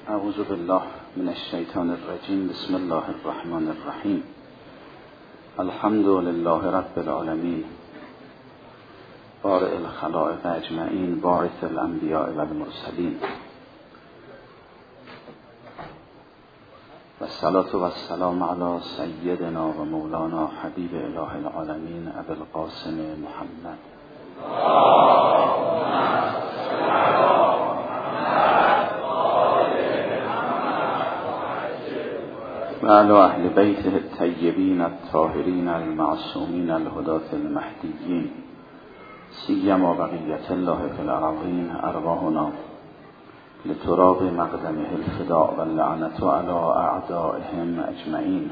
اعوذ بالله من الشیطان الرجیم. بسم الله الرحمن الرحیم. الحمد لله رب العالمین، بارئ الخلائق اجمعین، باعث الانبیاء و المرسلین، و الصلاة و السلام علی سیدنا و مولانا حبیب اله العالمین ابی القاسم محمد و علی اهل بیته الطیبین الطاهرین المعصومین الهداة المهدیین، سیما بقیة الله فی الارضین، ارواحنا لتراب مقدمه الفداء و اللعنة علی اعدائهم اجمعین.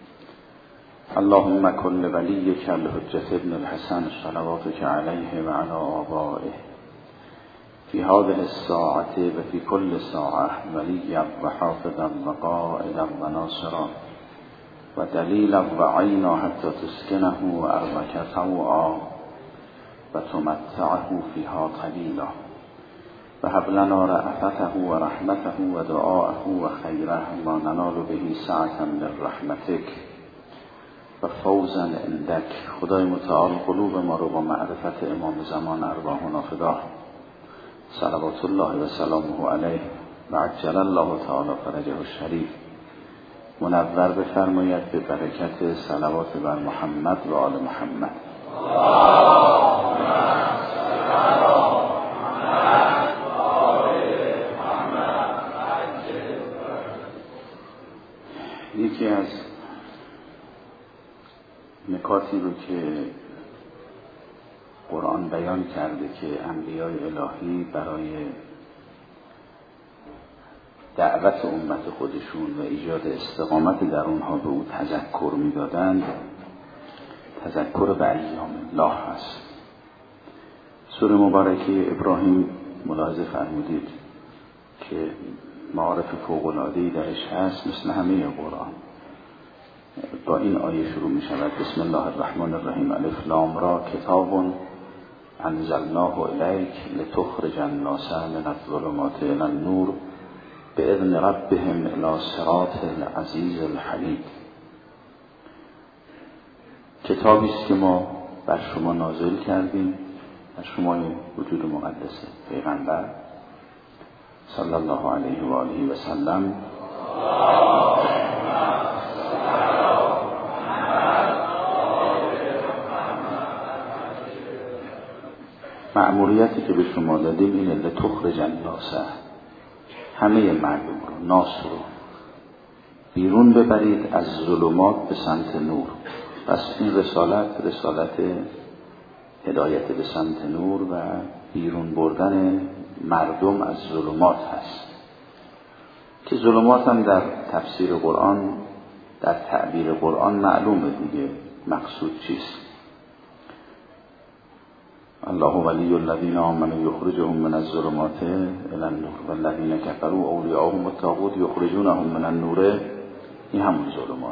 اللهم کن لولیک الحجة ابن الحسن صلواتک علیه و علی آبائه فی هذه الساعة و فی کل ساعة ولیا و حافظا و قائدا و ناصرا و دلیلا و عینا حتی تسکنه ارضک طوعا و تمتعه فیها قلیلا و هب لنا رأفته و رحمته و دعاءه و خیره ما ننال به سعة من رحمتک و فوزا عندک. خدای متعال قلوب ما رو با معرفت امام زمان ارواحنا فدا، صلوات الله و سلامه علیه و عجل الله تعالی فرجه الشریف، منور بفرماید به برکت صلوات بر محمد و آل محمد. یکی از نکاتی رو که قرآن بیان کرده که انبیاء الهی برای دعوت امت خودشون و ایجاد استقامت در اونها به او تذکر میدادند، تذکر به ایام الله هست. سوره مبارکه ابراهیم ملاحظه فرمودید که معارف فوق‌العاده‌ای درش هست، مثل همه قرآن. با این آیه شروع می شود: بسم الله الرحمن الرحیم، الف لام را، کتاب انزلناه الیک لتخرج الناس من الظلمات الی النور باذن ربهم الی صراط العزیز الحمید. کتابی است که ما بر شما نازل کردیم، بر شما وجود مقدس پیغمبر صلی الله علیه و آله و سلم. مأموریتی که به شما دادیم اینه: لتخرج الناس، همه مردم رو، ناس رو بیرون ببرید از ظلمات به سمت نور. پس این رسالت هدایت به سمت نور و بیرون بردن مردم از ظلمات هست، که ظلمات هم در تفسیر قرآن، در تعبیر قرآن معلومه دیگه مقصود چیست. الله ولی الذین آمنوا یخرجهم من الظلمات الی النور والذین کفروا اولیاءهم الطاغوت یخرجونهم من النور. این همون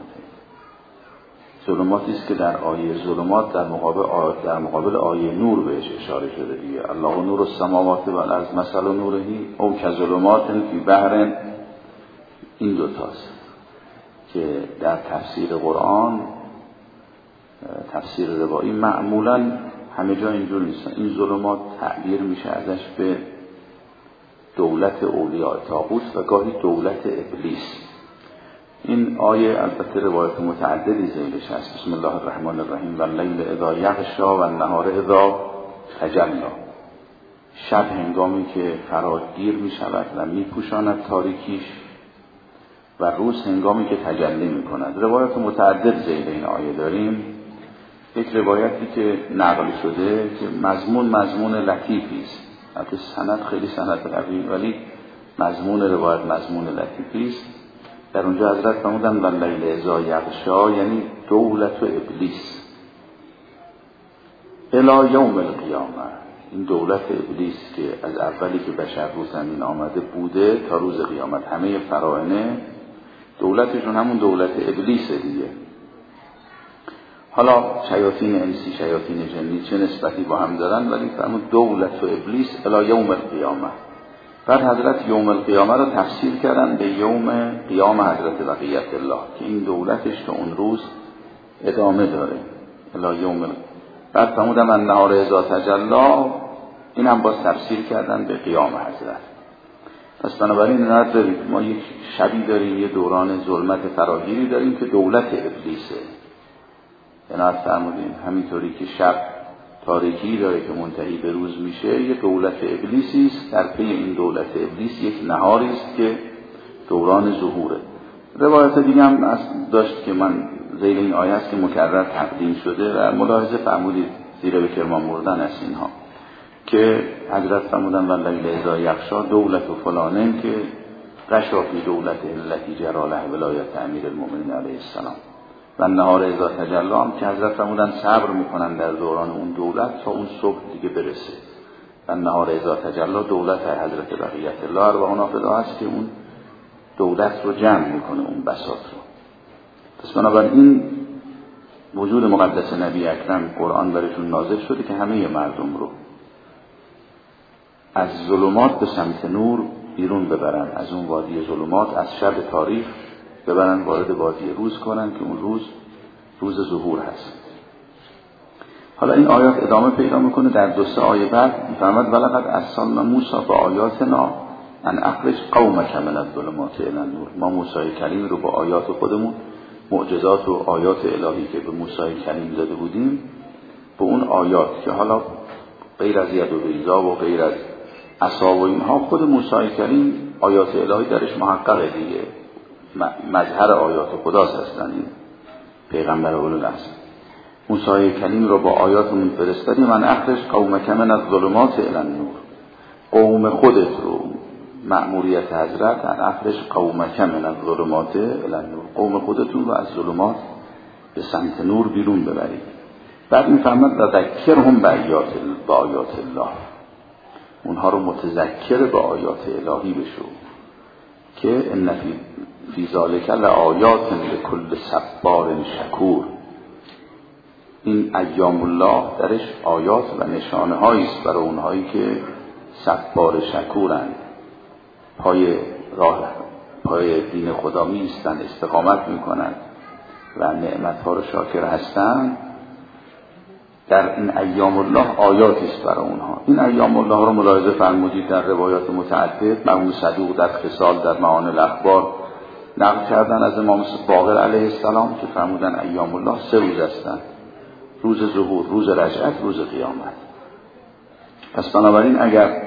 ظلماتی است که در آیه ظلمات در مقابل آیه نور بهش اشاره شده دیگه. الله نور السماوات والارض مثل نوره او کظلمات فی بحر. این دوتاست که در تفسیر قرآن، تفسیر روایی، معمولاً همه جا اینجور نیستن. این ظلمات تعبیر میشه ازش به دولت اولیاء طاغوت و گاهی دولت ابلیس. این آیه البته روایت متعددی ذیلش هست. بسم الله الرحمن الرحیم، واللیل اذا یغشی والنهار اذا تجلی. شب هنگامی که فراگیر میشود و میپوشاند تاریکیش، و روز هنگامی که تجلی میکند. روایت متعدد ذیل این آیه داریم. یک روایتی که نقل شده که مضمون لطیفی است، البته سند خیلی سند قوی، ولی مضمون روایت مضمون لطیفی است. در اونجا حضرت فرمودن واللیل اذا یغشی، یعنی دولت و ابلیس الی یوم القیامه. این دولت ابلیس که از اولی که بشر رو زمین آمده بوده تا روز قیامت، همه فراعنه دولتشون همون دولت ابلیسه دیگه. حالا شیاطین انسی، شیاطین جنی چه نسبتی با هم دارن، ولی فرمود دولت و ابلیس الی یوم القیامه. بعد حضرت یوم القیامه رو تفسیر کردن به یوم قیام حضرت بقیت الله که این دولتش تا اون روز ادامه داره الی یوم بعد فرمودن من نهار اذا تجلی، این هم باز تفسیر کردن به قیام حضرت. پس بنابراین نداریم، ما یک شبی داریم، یه دوران ظلمت فراگیری داریم که دولت ابلیسه. عنایت فرمودین همینطوری که شب تاریکی داره که منتهی به روز میشه، یه دولت ابلیسی است. در پی این دولت ابلیس یک نهاری است که دوران ظهوره. روایت دیگه هم داشت که من ذیل این آیه است که مکرر تقدیم شده و ملاحظه فرمودید زیر به کرمان بردن از اینها که حضرت فرمودن و لیل اذا یغشی دولت و فلانه که غشا فی دولت التی جری له ولایت امیر المؤمنین علیه السلام و نهار اذا تجلی هم که حضرت فرمودن صبر میکنن در دوران اون دولت تا اون صبح دیگه برسه. و نهار اذا تجلی دولت حضرت بقیت الله ارواحنا فدا است که اون دولت رو جمع میکنه، اون بساط رو. پس بنابراین وجود مقدس نبی اکرم قرآن برشون نازل شده که همه مردم رو از ظلمات به سمت نور بیرون ببرن، از اون وادی ظلمات، از شب تاریخ ببرن وارد وادی روز کنن که اون روز ظهور هست. حالا این آیات ادامه پیدا میکنه در 2-3 آیه بعد میفرماد ولقد ارسلنا موسی بآیاتنا ان اخرج قومک من الظلمات الی النور. ما موسی کلیم رو با آیات خودمون، معجزات و آیات الهی که به موسی کلیم داده بودیم، به اون آیات که حالا غیر از ید و بیضا و غیر از عصا و اینها خود موسی کلیم آیات الهی درش محققه دیگه، مظهر آیات خداست هستن این پیغمبر اولوالعزم. موسی کلیم رو با آیاتمون فرستادیم من اخرج قومک من الظلمات الی النور. قوم خودت رو مأموریت حضرت ان اخرج قومک من الظلمات الی النور، قوم خودتون رو از ظلمات به سمت نور بیرون ببرید. بعد میفهمد ذکرهم بآیات الله، اونها رو متذکر با آیات الهی بشو که ان فی ذلک لآیات لکل صبار شکور. این ایام الله درش آیات و نشانه هایی است برای اونهایی که صبار شکورند، پای دین خدا می ایستند، استقامت میکنند و نعمتها رو شاکر هستند. در این ایام الله آیاتی است برای اونها. این ایام الله رو ملاحظه فرمودید در روایات متعدد، مرحوم صدوق در خصال در معانی الاخبار نقل کردن از امام باقر علیه السلام که فرمودن ایام الله 3 روز هستند: روز ظهور، روز رجعت، روز قیامت. پس بنابراین اگر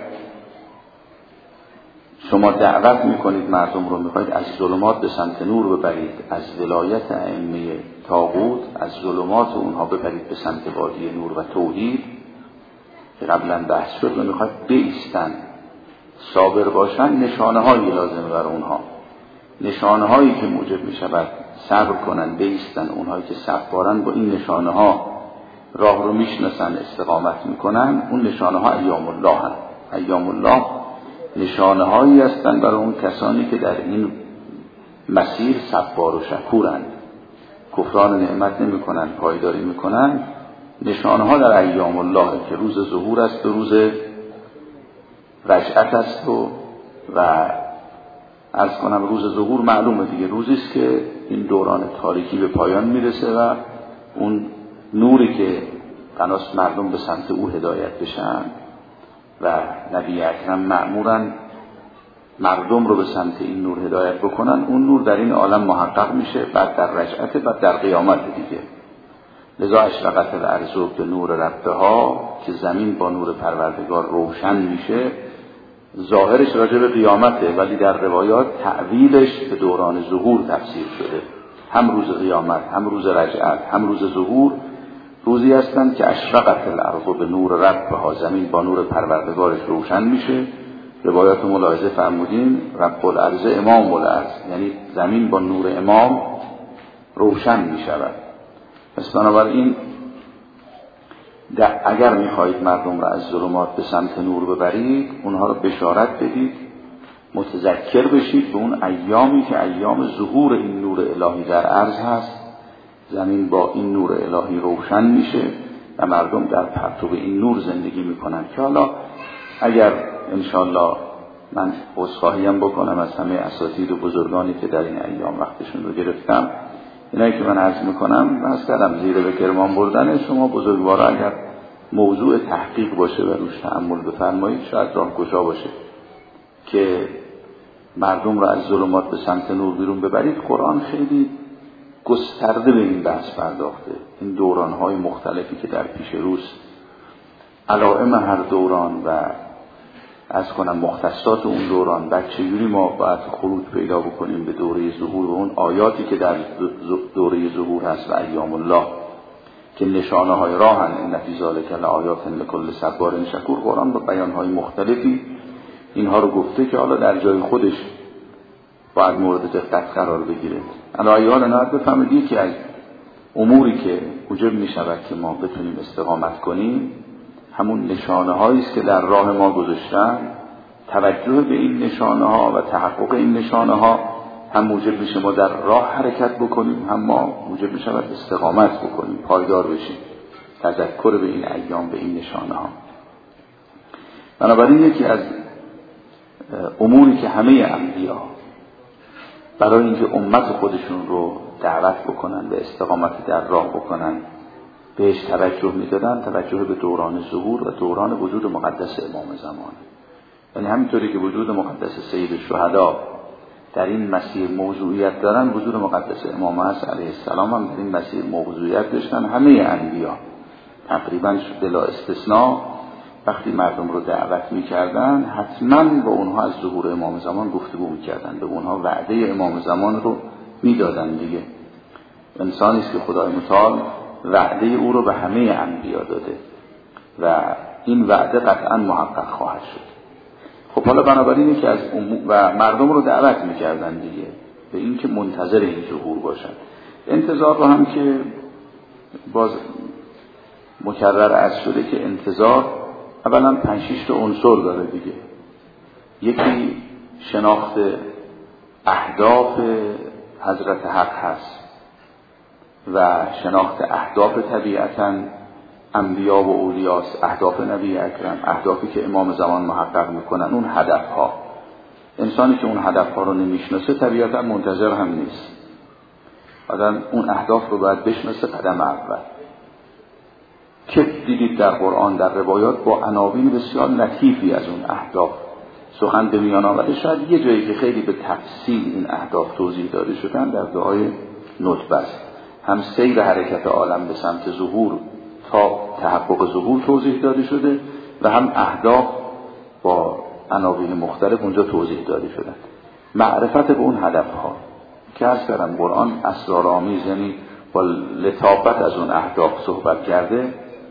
شما دعوت میکنید مردم رو، میخواید از ظلمات به سمت نور ببرید، از ولایت ائمه طاغوت، از ظلمات اونها ببرید به سمت وادی نور و توحید که قبلا بحث شد، و میخواید بایستن، صابر باشن، نشانه هایی لازم بر اونها، نشانه هایی که موجب میشود صبر کنن، بایستن. اونهایی که صبرن با این نشانه ها راه رو میشناسن، استقامت میکنن، اون نشانه ها ایام الله هست. ایام الله نشانه هایی هستند برای اون کسانی که در این مسیر صبار و شکورند، کفران نعمت نمی کنند، پایداری می کنند. نشانه ها در ایام الله که روز ظهور است و روز رجعت است و عرض کنم روز ظهور معلومه دیگه، روزی است که این دوران تاریکی به پایان میرسه و اون نوری که قناس مردم به سمت او هدایت بشن و نبی اکرم مأمورن مردم رو به سمت این نور هدایت بکنن، اون نور در این عالم محقق میشه، بعد در رجعت، بعد در قیامت دیگه. لذا اشرقت الارض به نور ربها، که زمین با نور پروردگار روشن میشه. ظاهرش راجع به قیامته، ولی در روایات تعویلش به دوران ظهور تفسیر شده. هم روز قیامت، هم روز رجعت، هم روز ظهور روزی هستند که اشرقت الارض به نور ربها، زمین با نور پروردگارش روشن میشه. روایات ملاحظه فرمودین رب الارض امام الارض، یعنی زمین با نور امام روشن میشود. پس بنابراین اگر میخواهید مردم را از ظلمات به سمت نور ببرید، اونها را بشارت بدید، متذکر بشید به اون ایامی که ایام ظهور این نور الهی در عرض هست. زمین با این نور الهی روشن میشه و مردم در پرتو این نور زندگی میکنن که حالا اگر انشاءالله من عذرخواهی هم بکنم از همه اساتید و بزرگانی که در این ایام وقتشون رو گرفتم. اینایی که من عرض میکنم بس کردم زیر به کرمان بردن شما بزرگوارا اگر موضوع تحقیق باشه و روش تأمل بفرمایید شاید راهگشا باشه که مردم رو از ظلمات به سمت نور بیرون ببرید. قرآن خیلی گسترده به این بحث پرداخته. این دوران‌های مختلفی که در پیش روست، علائم هر دوران و از کنم مختصات اون دوران، بعد چجوری ما باید خروج پیدا بکنیم به دوره ظهور و اون آیاتی که در دوره ظهور هست و ایام الله که نشانه های راهن. این فی ذلک لآیات لکل صبار شکور. قرآن با بیان‌های مختلفی اینها رو گفته که حالا در جای خودش باید مورد دقت قرار بگیره. علایه‌ها نهایت بفهمید که از اموری که موجب می شود که ما بتونیم استقامت کنیم همون نشانه هایی است که در راه ما گذاشتن. توجه به این نشانه ها و تحقق این نشانه ها هم موجب میشه ما در راه حرکت بکنیم، هم ما موجب می شود استقامت بکنیم، پایدار بشیم. تذکر به این ایام، به این نشانه ها. بنابراین یکی از اموری که همه انبیا برای اینکه امت خودشون رو دعوت بکنن به استقامت در راه بکنن بهش توجه میدادن، توجه به دوران ظهور و دوران وجود مقدس امام زمان. یعنی همینطوری که وجود مقدس سید الشهدا در این مسیر موضوعیت دارن، وجود مقدس امام حسن علیه السلام هم در این مسیر موضوعیت داشتن. همه انبیا تقریبا بلا استثناء وقتی مردم رو دعوت میکردن حتما با اونها از ظهور امام زمان گفتگو میکردن، به اونها وعده امام زمان رو میدادن دیگه. انسانی است که خدای متعال وعده او رو به همه انبیا داده و این وعده قطعا محقق خواهد شد. خب حالا بنابراین که از و مردم رو دعوت میکردن دیگه به این که منتظر این ظهور باشن. انتظار رو هم که باز مکرر عرض شده که انتظار اولا 5-6 تا عنصر داره دیگه. یکی شناخت اهداف حضرت حق هست و شناخت اهداف طبیعتاً انبیا و اولیاست، اهداف نبی اکرم، اهدافی که امام زمان محقق میکنن، اون هدفها. انسانی که اون هدفها رو نمیشناسه طبیعتاً منتظر هم نیست. بعدن اون اهداف رو باید بشناسه. قدم اول که دیدید در قرآن در روایات با عناوین بسیار لطیفی از اون اهداف سخن به میان آورده. شاید یه جایی که خیلی به تفصیل این اهداف توضیح داده شدن در دعای ندبه است. هم سیر حرکت عالم به سمت ظهور تا تحقق ظهور توضیح داده شده و هم اهداف با عناوین مختلف اونجا توضیح داده شده. معرفت به اون هدفها که از کردم قرآن اسرارآمیز، یعنی با لطافت از اون اهداف صحبت کرده.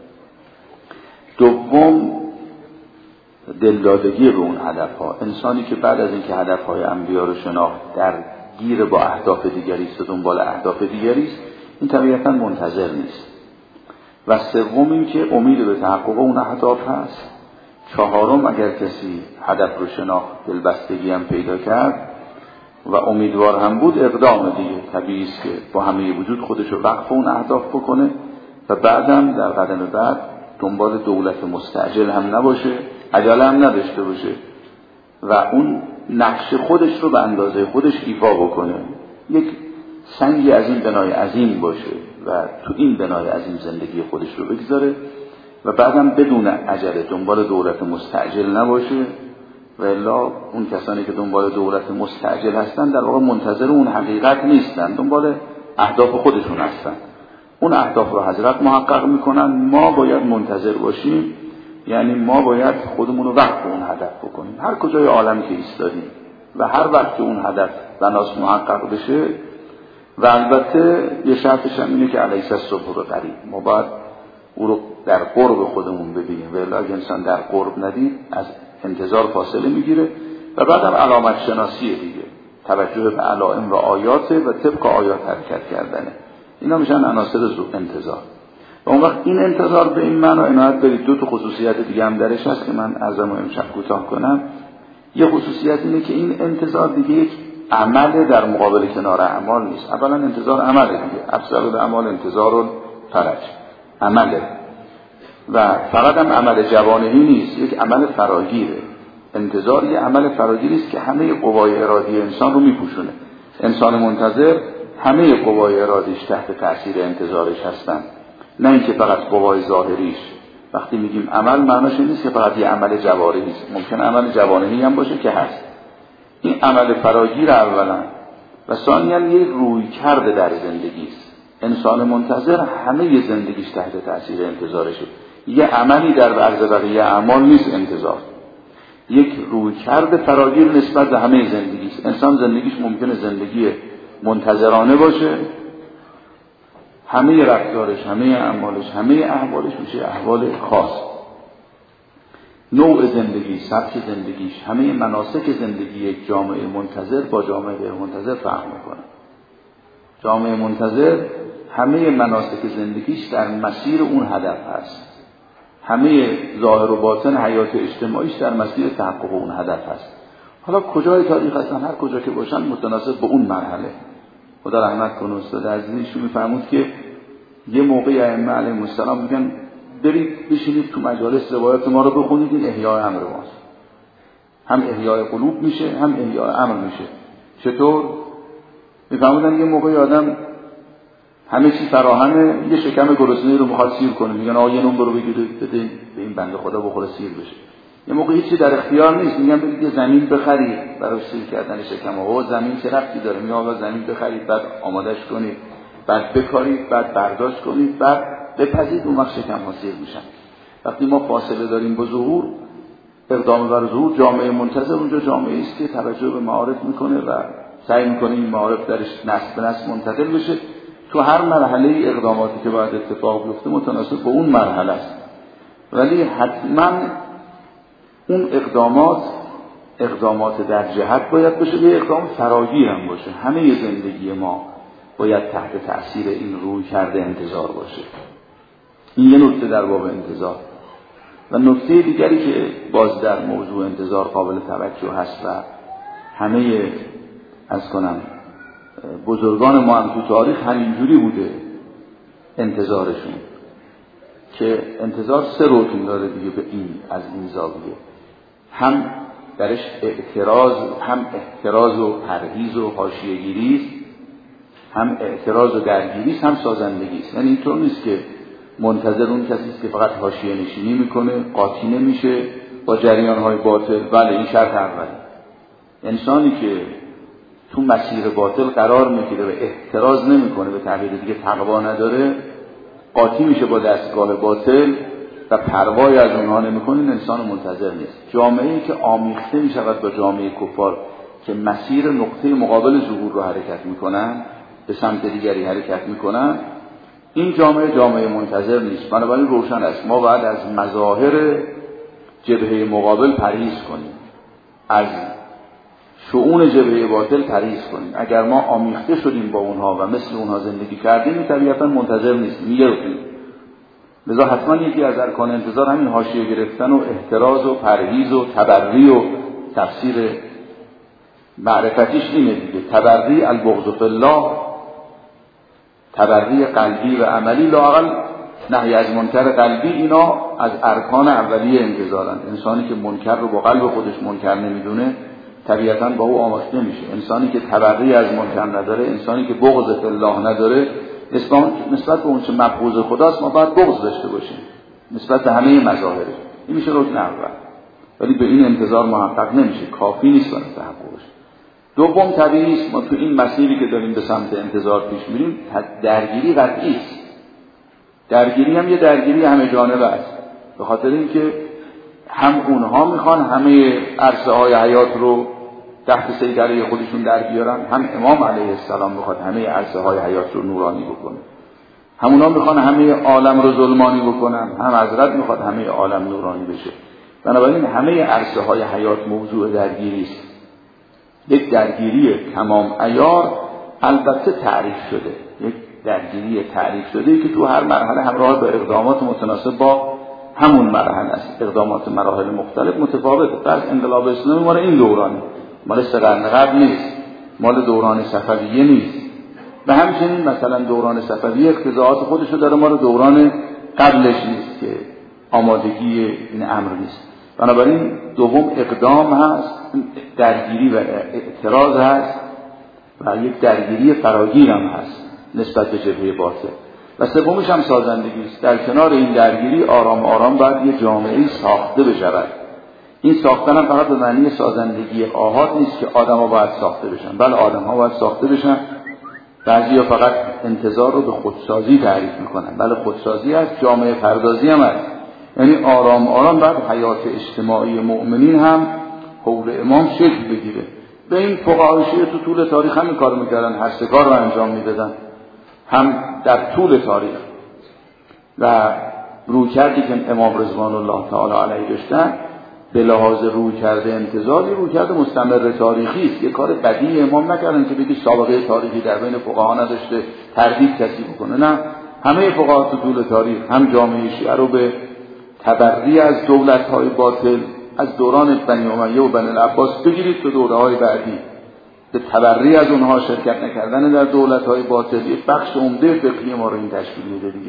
دوم دلدادگی به اون هدفها. انسانی که بعد از اینکه هدفهای انبیا رو شناخت در گیر با اهداف دیگری است و دنبال اهداف دیگری است، این طبیعتاً منتظر نیست. و سوم این که امید به تحقق اون اهداف هست. چهارم اگر کسی هدف رو شناخت، دلبستگی هم پیدا کرد و امیدوار هم بود، اقدام دیگه. طبیعی است که با همه وجود خودش رو وقف اون اهداف بکنه و بعدم در قدم بعد دنبال دولت مستعجل هم نباشه، عجله هم نداشته باشه و اون نقش خودش رو به اندازه خودش ایفا بکنه. یک سنگی از این بنای عظیم باشه و تو این بنای عظیم زندگی خودش رو بگذاره و بعدم بدون عجله دنبال دولت مستعجل نباشه. و الا اون کسانی که دنبال دولت مستعجل هستن در واقع منتظر اون حقیقت نیستن، دنبال اهداف خودشون هستن. اون اهداف رو حضرت محقق میکنن، ما باید منتظر باشیم. یعنی ما باید خودمون رو وقف اون هدف بکنیم هر کجای عالم که ایستادیم و هر وقت که اون هدف بناس محقق بشه. و البته یه شرطش هم اینه که علیس الصبح قریب، ما باید او رو در قرب خودمون ببینیم. و الا اگه انسان در قرب ندید از انتظار فاصله میگیره. و بعدم علامت شناسی دیگه، توجه به علائم و آیات و طبق آیات حرکت کردنه. اینا میشن عناصر انتظار. و اون وقت این انتظار به این معنی عنایت دارید. دو تا خصوصیت دیگه هم درش هست که من عرضمو امشب کوتاه کنم. یه خصوصیت اینه که این انتظار دیگه یک عمل در مقابل کنار اعمال نیست. اولا انتظار عمله دیگه، افضل الاعمال انتظار الفرج، عمله. و فقط هم عمل جوانحی نیست، یک عمل فراگیره. انتظار یه عمل فراگیری است که همه قوای ارادی انسان رو میپوشونه. انسان منتظر همه قوای ارادیش تحت تأثیر انتظارش هستن، نه اینکه فقط قوای ظاهریش. وقتی میگیم عمل معناش این نیست که فقط یه عمل جوارحی است، ممکن عمل جوانحی هم باشه که هست. این عمل فراگیر اولا و ثانیاً یک رویکرد در زندگی است. انسان منتظر همه زندگیش تحت تأثیر انتظارشه. یه عملی در عرض بقیه اعمال نیست انتظار، یک رویکرد فراگیر نسبت به همه زندگی است. انسان زندگیش ممکنه زندگی منتظرانه باشه، همه رفتارش، همه اعمالش، همه احوالش میشه احوال خاص. نوع زندگی، سبک زندگیش، همه مناسک زندگی یک جامعه منتظر با جامعه غیر منتظر فرق میکنه. جامعه منتظر همه مناسک زندگیش در مسیر اون هدف هست، همه ظاهر و باطن حیات اجتماعیش در مسیر تحقق اون هدف هست. حالا کجای تاریخ هستن، هر کجا که باشن متناسب به اون مرحله. خدا رحمت کنه استاد عزیزشون میفرمود که یه موقعی ائمه علیهم السلام میگن برید بشینید تو مجالس روایات ما رو بخونید، این احیاء امر ماست. هم احیاء قلوب میشه، هم احیاء امر میشه. چطور؟ میفرمودن یه موقعی آدم همه چی فراهمه، یه شکم گرسنه رو میخواد سیر کنه، میگن آقا یه نون برو بگیرید بده به این بنده خدا بخوره سیر بشه. یه موقع هیچی در اختیار نیست، میگن برید یه زمین بخرید برای سیر کردن شکم. آقا زمین چه ربطی داره؟ میگن آقا زمین بخرید، بعد آمادش کنید، بعد بکارید، بعد برداشت کنید، بعد بپزید، اون وقت شکم ها سیر میشن. وقتی ما فاصله داریم با ظهور، اقدام بر ظهور، جامعه منتظر اونجا جامعه است که توجه به معارف میکنه و سعی میکنه این معارف درش نسل به نسل منتقل بشه. تو هر مرحله اقداماتی که باید اتفاق بیفته متناسب با اون مرحله است، ولی حتما اون اقدامات در جهت باید باشه، یه اقدام فراگیر هم باشه. همه زندگی ما باید تحت تأثیر این روی کرده انتظار باشه. این یه نکته در باب انتظار. و نکته دیگری که باز در موضوع انتظار قابل توجه هست و همه از کنم بزرگان ما هم تو تاریخ همینجوری بوده انتظارشون، که انتظار سه رکن داره دیگه به این از این زاویه، هم درش اعتراض و پرهیز و حاشیه‌گیری است، هم اعتراض و درگیری است، هم سازندگی است. یعنی اینطور نیست که منتظر اون کسی است که فقط حاشیه نشینی میکنه، قاطی نمیشه با جریان‌های باطل. بله این شرط اولی. انسانی که تو مسیر باطل قرار میگیره و اعتراض نمیکنه، به تعبیر دیگه تقوا نداره، قاطی میشه با دستگاه باطل و پروای از اونها نمیکنه، این انسان منتظر نیست. جامعه‌ای که آمیخته میشود با جامعه کفار که مسیر نقطه مقابل ظهور رو حرکت میکنن، به سمت دیگری حرکت میکنن، این جامعه منتظر نیست. بنابراین روشن است ما باید از مظاهر جبهه مقابل پرهیز کنیم، از شؤون جبهه باطل پرهیز کنیم. اگر ما آمیخته شدیم با اونها و مثل اونها زندگی کردیم، طبیعتا منتظر نیستیم، میگردیم. لذا حتما یکی از ارکان انتظار همین حاشیه گرفتن و احتراز و پرهیز و تبری و تفسیر معرفتیش اینه دیگه. تبری البغض فی الله، تبری قلبی و عملی، لااقل نهی از منکر قلبی، اینا از ارکان اولیه انتظارن. انسانی که منکر رو با قلب خودش منکر نمیدونه طبیعتا با او آمیخته میشه. انسانی که تبری از منکر نداره، انسانی که بغض فی الله نداره، نسبت به اون چه مبغوض خداست ما باید بغض داشته باشیم نسبت به همه مظاهر. این میشه رکن اول، ولی به این انتظار محقق نمیشه، کافی نیست برای تحققش. دوم طبیعی است ما تو این مسیری که داریم به سمت انتظار پیش میریم درگیری قطعی است. درگیری هم یه درگیری همه جانبه است، به خاطر اینکه هم اونها میخوان همه عرصه های حیات رو تحت سیطره خودشون در بیارن، هم امام علیه السلام میخواد همه عرصه های حیات رو نورانی بکنه، همونا میخوان همه عالم رو ظلمانی بکنن، هم حضرت میخواد همه عالم نورانی بشه. بنابراین همه عرصه های حیات موضوع درگیری است. یک درگیری تمام عیار البته تعریف شده، یک درگیری تعریف شده که تو هر مرحله همراه با اقدامات متناسب با همون مرحله است. اقدامات مراحل مختلف متفاوته. فرض انقلاب اسلامی مال این دورانه، مال سه قرن قبل نیست، مال دوران صفویه نیست. و همچنین مثلا دوران صفویه اقتضاعات خودشو داره، مال دوران قبلش نیست که آمادگی این امر نیست. بنابراین دوم اقدام هست، درگیری و اعتراض هست و یک درگیری فراگیر هم هست نسبت به جبهه باطل. و سومش هم سازندگی است. در کنار این درگیری آرام آرام باید یه جامعه ساخته بشود. این ساختن هم فقط به معنی سازندگی آحاد نیست که آدم‌ها باید ساخته بشن، بله آدم‌ها باید ساخته بشن. بعضی‌ها فقط انتظار رو به خودسازی تعریف می‌کنن، بله خودسازی هست، جامعه پردازی هم هست. یعنی آرام آرام بعد حیات اجتماعی مؤمنین هم حول امام شکل بگیره. به این فقهای شیعه تو طول تاریخ هم این کارو می‌کردن، هر سه کار رو انجام می‌دادن، هم در طول تاریخ. و رویکردی که امام رضوان الله تعالی علیه داشتن به لحاظ رویکرد انتزاعی، رویکرد مستمر تاریخی است. یه کار بدی امام نکردن که بگی سابقه تاریخی در بین فقها نداشته تردید کسی بکنه، نه، همه فقها تو طول تاریخ هم جامعه شیعه رو به تبری از دولت‌های باطل از دوران بنی امیه و بنی العباس بگیرید تا دوره‌های بعدی، به تبری از اونها شرکت نکردن در دولت‌های باطل یک بخش عمده فقهی ما رو این تشکیل میده دیگه.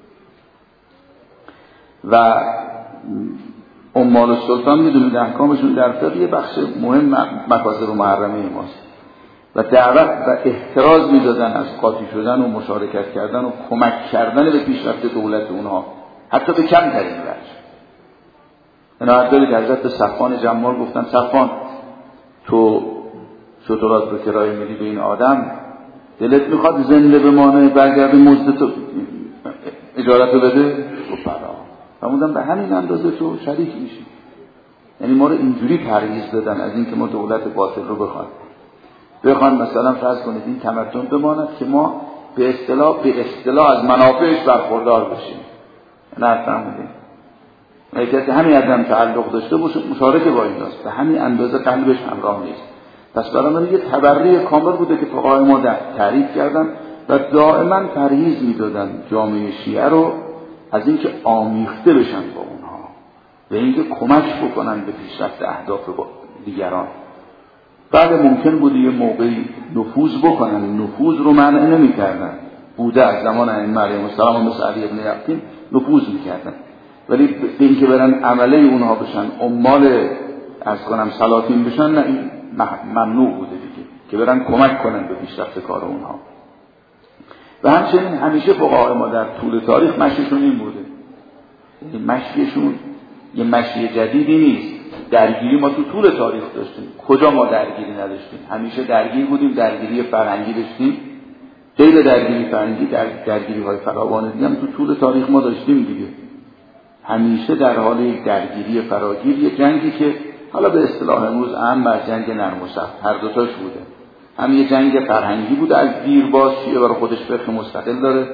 و عمال السلطان میدونید احکامشون در فقه یه بخش مهم مفاسد و محرمه ماست و دعوت و احتراز میدادن از قاطی شدن و مشارکت کردن و کمک کردن به پیشرفت دولت اونها، حتی به کم ترین وجه. عنایت دارید حضرت به صفوان جمال گفتن صفوان تو شطرات رو کرایه میدی به این آدم، دلت میخواد زنده بمانه برگرده مزد تو اجارت رو بده؟ گفت بله. فرمودن به همین اندازه تو شریک میشی. یعنی ما رو اینجوری پرهیز دادن از این که ما دولت باطل رو بخوان مثلا فرض کنید این تمدن بماند که ما به اصطلاح از منافعش برخوردار بشیم. نه فهمیدین؟ کسی همین ادم تعلق داشته باشه مشارکه با این داست، به همین اندازه قلبش همراه نیست. پس برای من یه تبری کامل بوده که فقهای ما تعریف کردن و دائما پرهیز میدادن جامعه شیعه رو از اینکه آمیخته بشن با اونها و اینکه کمک بکنن به پیشرفت اهداف دیگران. بعد ممکن بوده یه موقعی نفوذ بکنن، نفوذ رو منع نمی‌کردن، بوده از زمان ائمه علیهم السلام مثل علی ابن یقطین نفوذ می‌کردن، ولی به اینکه برن عمله اونها بشن، عمال سلاطین بشن، نه، این ممنوع بوده دیگه، که برن کمک کنن به پیشرفت کار اونها. و همچنین همیشه فقهای ما در طول تاریخ مشیشون این بوده، این مشیشون یه مشی جدیدی نیست. درگیری ما تو طول تاریخ داشتیم، کجا ما درگیری نداشتیم؟ همیشه درگیر بودیم، درگیری فرهنگی داشتیم، غیر درگیری فرهنگی درگیری های فراوان دیگه هم تو طول تاریخ ما داشتیم دیگه. همیشه در حال یک درگیری فراگیر، یک جنگی که حالا به اصطلاح امروز اهم از جنگ نرم و سخت هر دوتاش بوده. هم یه جنگ فرهنگی بوده، از دیرباز شیعه برای خودش فقه مستقل داره،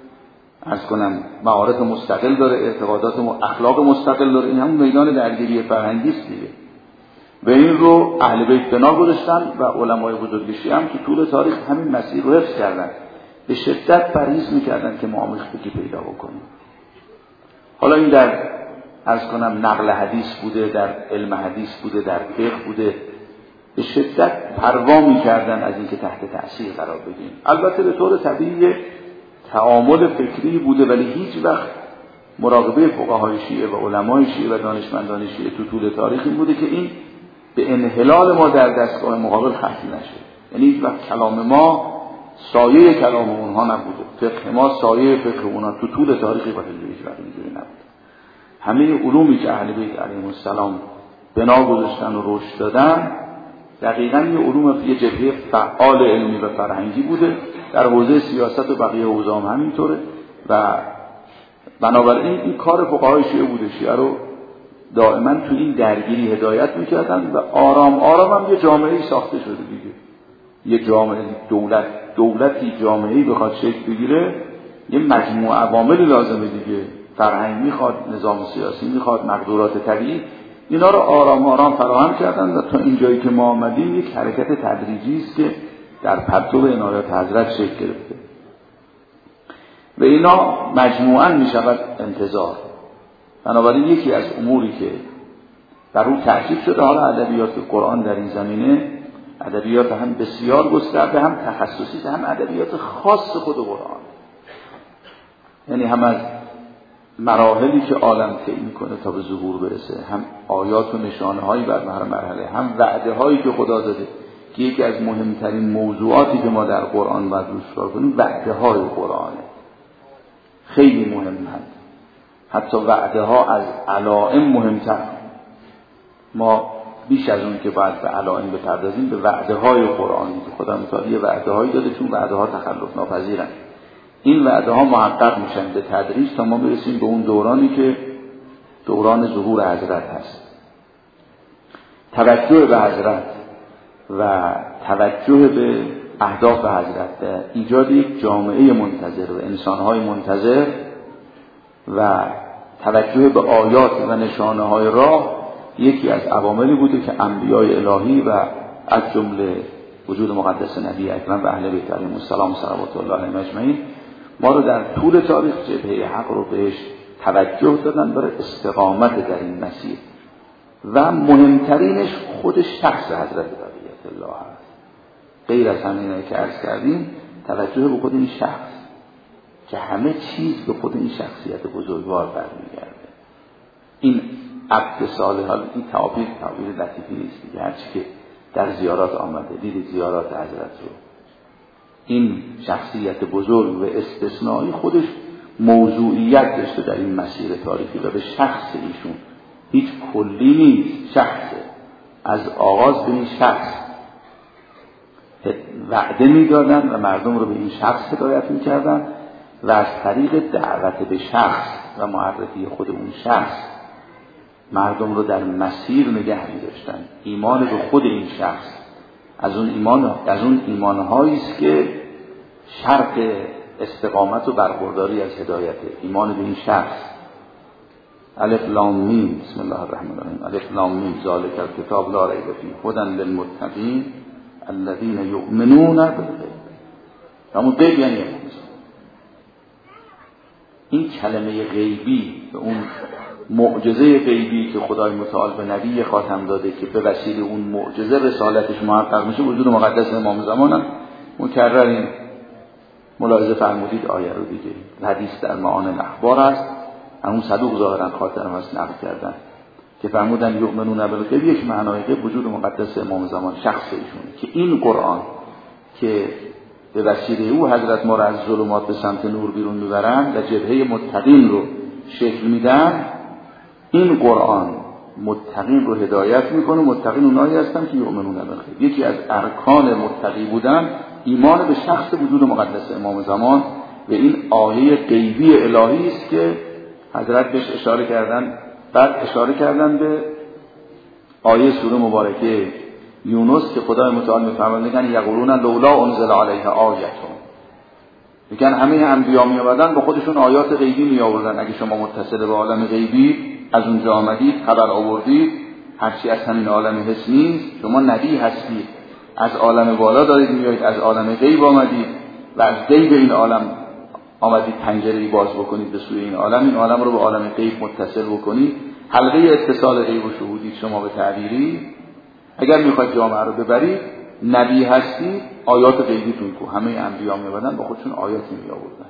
معارف مستقل داره، اعتقادات اخلاق مستقل داره، این هم میدان درگیری فرهنگی است دیگه. و این رو اهل بیت بنا گذاشتن و علمای بزرگ شیعه هم تو طول تاریخ همین مسیر رو حفظ کردن، به شدت پرهیز میکردن که ما آمیختگی پیدا بکنیم. حالا این در نقل حدیث بوده، در علم حدیث بوده، در فقه بوده، به شدت پروا میکردن از اینکه تحت تأثیر قرار بگیریم. البته به طور طبیعی تعامل فکری بوده، ولی هیچ وقت مراقبه فقهای شیعه و علمای شیعه و دانشمندان شیعه تو طول تاریخ این بوده که این به انحلال ما در دستگاه مقابل ختم نشه. یعنی هیچ وقت کلام ما سایه کلام اونها نبوده، فقه ما سایه فقه اونها تو طول تاریخ با هیچ وقت اینجوری نبوده. همه علومی که اهل بیت علیهم السلام بنا گذاشتن و رشد دادن دقیقاً یه علوم یه جبهه فعال علمی و فرهنگی بوده، در حوزه سیاست و بقیه حوزه هم همینطوره. و بنابراین این کار فقهای شیعه بوده، شیعه رو دائما تو این درگیری هدایت میکردن و آرام آرام هم یه جامعه‌ای ساخته شده دیگه. یه جامعه دولتی جامعه‌ای بخواد شکل بگیره یه مجموعه عواملی لازمه دیگه، فرهنگ میخواد، نظام سیاسی میخواد، مقدورات طبیعی، اینا رو آرام آرام فراهم کردن و تا اینجایی که ما آمدیم یک حرکت تدریجی است که در پرتو عنایات حضرت شکل گرفته و اینا مجموعاً میشود انتظار. بنابراین یکی از اموری که بر اون تأکید شده، حالا ادبیات قرآن در این زمینه ادبیات هم بسیار گسترده، هم تخصصی، هم ادبیات خاص خود قرآن، یعنی هم از مراحلی که عالم طی میکنه تا به ظهور برسه، هم آیات و نشانه هایی بر هر مرحله، هم وعده هایی که خدا داده که یکی از مهمترین موضوعاتی که ما در قرآن باید روش کار کنیم وعده های قرآنه، خیلی مهمند. حتی وعده ها از علائم مهمتر. ما بیش از اون که باید به علائم بپردازیم به وعده های قرآنی که خدا متعالی وعده هایی داده، چون وعده ها تخلف ناپذیرن. این وعده ها محقق میشن به تدریج تا ما برسیم به اون دورانی که دوران ظهور حضرت هست. توجه به حضرت و توجه به اهداف حضرت، ایجاد یک جامعه منتظر و انسانهای منتظر و توجه به آیات و نشانه های راه یکی از عواملی بوده که انبیای الهی و از جمله وجود مقدس نبی اکرم و اهل بیت علیهم السلام صلوات الله علیهم اجمعین ما رو در طول تاریخ جبهه حق رو بهش توجه دادن برای استقامت در این مسیر و مهمترینش خود شخص حضرت بقیت الله هست. غیر از همینه که عرض کردیم توجه به خود این شخص که همه چیز به خود این شخصیت بزرگوار برمیگرده. این عبد صالح، این تعبیر لطیفی نیست دیگه، هرچی که در زیارات آمده دیدید زیارات حضرت رو، این شخصیت بزرگ و استثنایی خودش موضوعیت داشته در این مسیر تاریخی و به شخص ایشون هیچ کلی نیست، شخصه. از آغاز به این شخص وعده میدادن و مردم رو به این شخص هدایت میکردن و از طریق دعوت به شخص و معرفی خود اون شخص مردم رو در مسیر نگه می‌داشتن. ایمان به خود این شخص از اون ایمان‌هایی است که شرط استقامت و برخورداری از هدایت. ایمان به این شخص. الف لام میم، بسم الله الرحمن الرحیم. الف لام میم ذالک الکتاب لا ریب فیه هدی للمتقین الذین یؤمنون بالغیب. همون غیب یعنی این کلمه غیبی به اون معجزه غیبی که خدای متعال به نبی خاتم داده که به وسیله اون معجزه رسالتش محقق میشه، وجود مقدس امام زمان هم مکرر این ملاحظه فرمودید آیه رو دیگه. حدیث در معان الاخبار است، همون صدوق ظاهرا خاطرم هست نقل کردن که فرمودن یؤمنون بالغیب، یک معنای غیب وجود مقدس امام زمان شخص ایشونه که این قرآن که به وسیله او حضرت ما را از ظلمات به سمت نور بیرون میبرند و جبهه متقین رو شکل میدن، این قرآن متقین رو هدایت میکنه. متقین اونایی هستن که یؤمنون بالغیب. یکی از ارکان متقی بودن ایمان به شخص وجود مقدس امام زمان و این آیه غیبی الهی است که حضرت بهش اشاره کردن. بعد اشاره کردن به آیه سوره مبارکه یونس که خدای متعال میفرماید میگن یقولون لولا انزل علیه آیتون، میگن همه انبیا می آوردن با خودشون آیات غیبی می آوردن. اگه شما متصل به عالم غیبی از اونجا آمدید خبر آوردید، هرچی از همین عالم حس نیست، شما نبی هستید، از عالم بالا دارید میایید، از عالم غیب آمدید و از غیب این عالم آمدید پنجره‌ای باز بکنید به سوی این عالم رو به عالم غیب متصل بکنید. حلقه اتصال غیب و شهودی شما به تعبیری اگر میخواید جامعه رو ببرید، نبی هستی، آیات غیبیتون کو همه انبیا میبردن با خودشون آیاتی می آوردن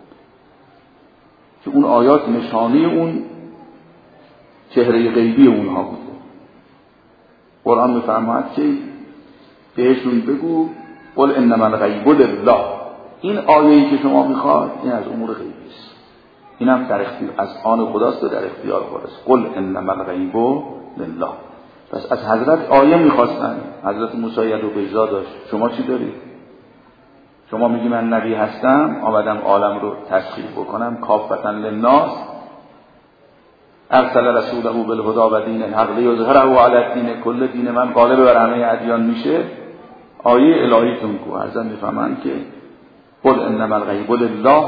که اون آیات نشانه اون چهره غیبی اونها بوده. قرآن میفرماید که بهشون بگو قل انما الغیب لله. این آیه‌ای که شما میخواد این از امور غیبی است، این هم در اختیار از آن خداست و در اختیار خداست. قل انما الغیب لله. پس از حضرت آیه میخواستن. حضرت موسی ید و بیضا داشت، شما چی دارید؟ شما میگی من نبی هستم، آمدم عالم رو تسخیر بکنم، کافة للناس، ارسل رسوله بالهدی و دین الحق لیظهره علی الدین کل، دین من غالب بر همه ادیان میشه. آیه الهیتون کو. حضرت میفهمن که قل انما الغیب لله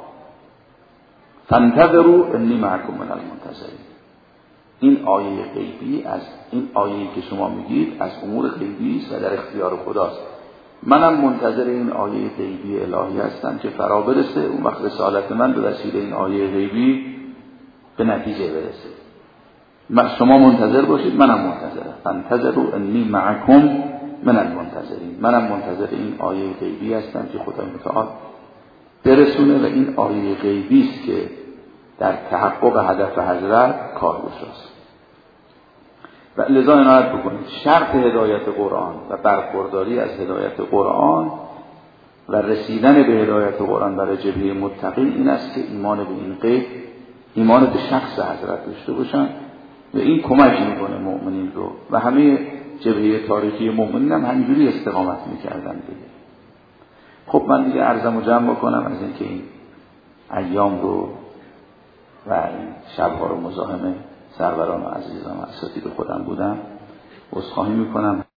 فانتظروا انی معکم من المنتظرین. این آیه غیبی از این آیه‌ای که شما میگید از امور غیبی است و در اختیار خداست. منم منتظر این آیه غیبی الهی هستم که فرا برسه، اون وقت رسالت من به وسیله این آیه غیبی به نتیجه برسه. شما منتظر باشید، منم منتظرم. فانتظروا انی معکم من المنتظرین. منم منتظر این آیه غیبی هستم که خدای متعال برسونه و این آیه غیبی است که در تحقق هدف حضرت کارگشاست. و لذا عنایت بکنید شرط هدایت قرآن و برخورداری از هدایت قرآن و رسیدن به هدایت قرآن برای جبهه متقین این است که ایمان به این غیب، ایمان به شخص حضرت داشته باشن و این کمک میکنه مؤمنین رو و همه جبهه تاریخی مؤمنین هم همینجوری استقامت میکردن دیگه. خب من دیگه عرضمو جمع بکنم از اینکه این ایام رو و این شبها رو مزاحم سروران و عزیزان و اساتید خودم بودم. عذرخواهی میکنم.